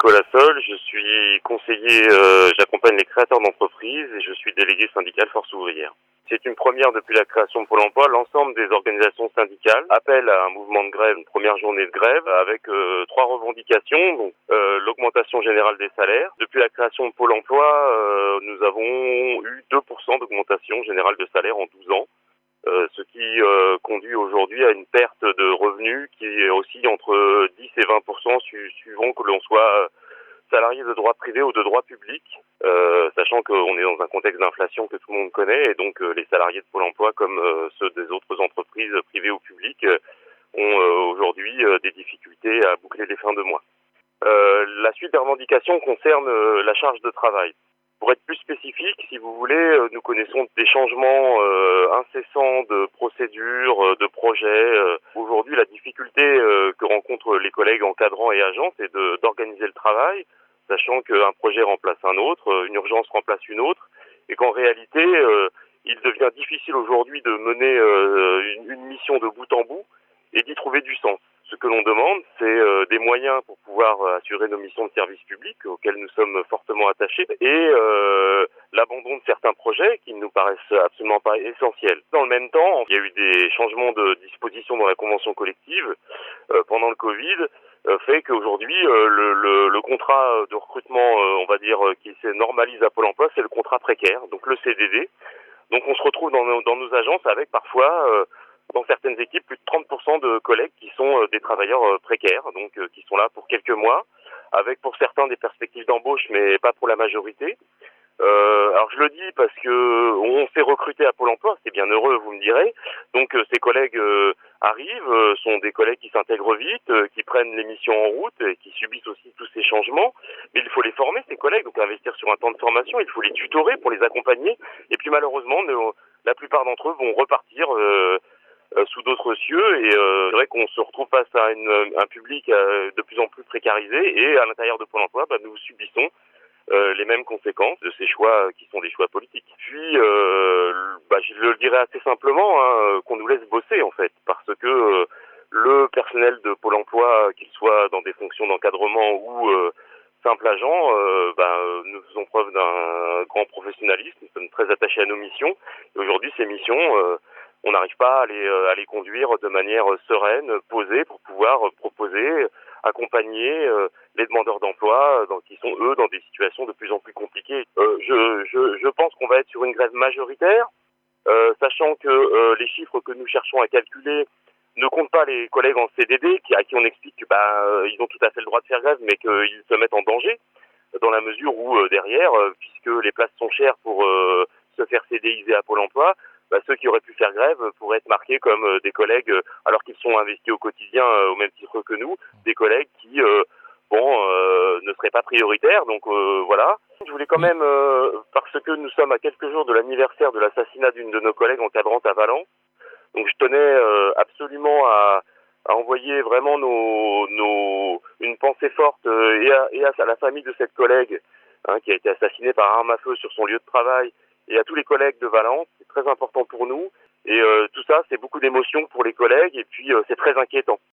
Nicolas Sol, je suis conseiller, j'accompagne les créateurs d'entreprises et je suis délégué syndical Force ouvrière. C'est une première depuis la création de Pôle emploi. L'ensemble des organisations syndicales appellent à un mouvement de grève, une première journée de grève avec 3 revendications. Donc, l'augmentation générale des salaires. Depuis la création de Pôle emploi, nous avons eu 2% d'augmentation générale de salaire en 12 ans. Ce qui conduit aujourd'hui à une perte de revenus qui est aussi entre 10 et 20% suivant que l'on soit salarié de droit privé ou de droit public, sachant qu'on est dans un contexte d'inflation que tout le monde connaît et donc les salariés de Pôle emploi comme ceux des autres entreprises privées ou publiques ont aujourd'hui des difficultés à boucler les fins de mois. La suite des revendications concerne la charge de travail. Pour être plus spécifique, si vous voulez, nous connaissons des changements incessants de procédures, de projets. Aujourd'hui, la difficulté que rencontrent les collègues encadrants et agents, c'est d'organiser le travail, sachant qu'un projet remplace un autre, une urgence remplace une autre, et qu'en réalité, il devient difficile aujourd'hui de mener une mission de bout en bout et d'y trouver du sens. Ce que l'on demande, c'est des moyens pour pouvoir assurer nos missions de service public auxquelles nous sommes fortement attachés et l'abandon de certains projets qui ne nous paraissent absolument pas essentiels. Dans le même temps, il y a eu des changements de dispositions dans la convention collective pendant le Covid, fait qu'aujourd'hui, le contrat de recrutement, on va dire, qui se normalise à Pôle emploi, c'est le contrat précaire, donc le CDD. Donc on se retrouve dans nos agences avec parfois dans certaines équipes, plus de 30% de collègues qui sont des travailleurs précaires, donc qui sont là pour quelques mois, avec pour certains des perspectives d'embauche, mais pas pour la majorité. Alors je le dis parce que on s'est recruté à Pôle emploi, c'est bien heureux, vous me direz. Donc ces collègues arrivent, sont des collègues qui s'intègrent vite, qui prennent les missions en route et qui subissent aussi tous ces changements. Mais il faut les former, ces collègues, donc investir sur un temps de formation, il faut les tutorer pour les accompagner. Et puis malheureusement, la plupart d'entre eux vont repartir sous d'autres cieux et c'est vrai qu'on se retrouve face à un public de plus en plus précarisé et à l'intérieur de Pôle emploi, nous subissons les mêmes conséquences de ces choix qui sont des choix politiques. Puis, je le dirais assez simplement, qu'on nous laisse bosser en fait, parce que le personnel de Pôle emploi, qu'il soit dans des fonctions d'encadrement ou simple agent, nous faisons preuve d'un grand professionnalisme, nous sommes très attachés à nos missions. Et aujourd'hui, ces missions, on n'arrive pas à les conduire de manière sereine, posée, pour pouvoir proposer, accompagner les demandeurs d'emploi qui sont, eux, dans des situations de plus en plus compliquées. Je pense qu'on va être sur une grève majoritaire, sachant que les chiffres que nous cherchons à calculer ne comptent pas les collègues en CDD, à qui on explique qu'ils ont tout à fait le droit de faire grève, mais qu'ils se mettent en danger, dans la mesure où, derrière, puisque les places sont chères pour se faire CDIser à Pôle emploi, ceux qui auraient pu faire grève pourraient être marqués comme des collègues, alors qu'ils sont investis au quotidien au même titre que nous, des collègues qui ne seraient pas prioritaires. Donc voilà. Je voulais quand même, parce que nous sommes à quelques jours de l'anniversaire de l'assassinat d'une de nos collègues encadrantes à Valence, donc je tenais absolument à envoyer vraiment une pensée forte et à la famille de cette collègue qui a été assassinée par arme à feu sur son lieu de travail, et à tous les collègues de Valence. C'est très important pour nous et tout ça, c'est beaucoup d'émotions pour les collègues et puis c'est très inquiétant.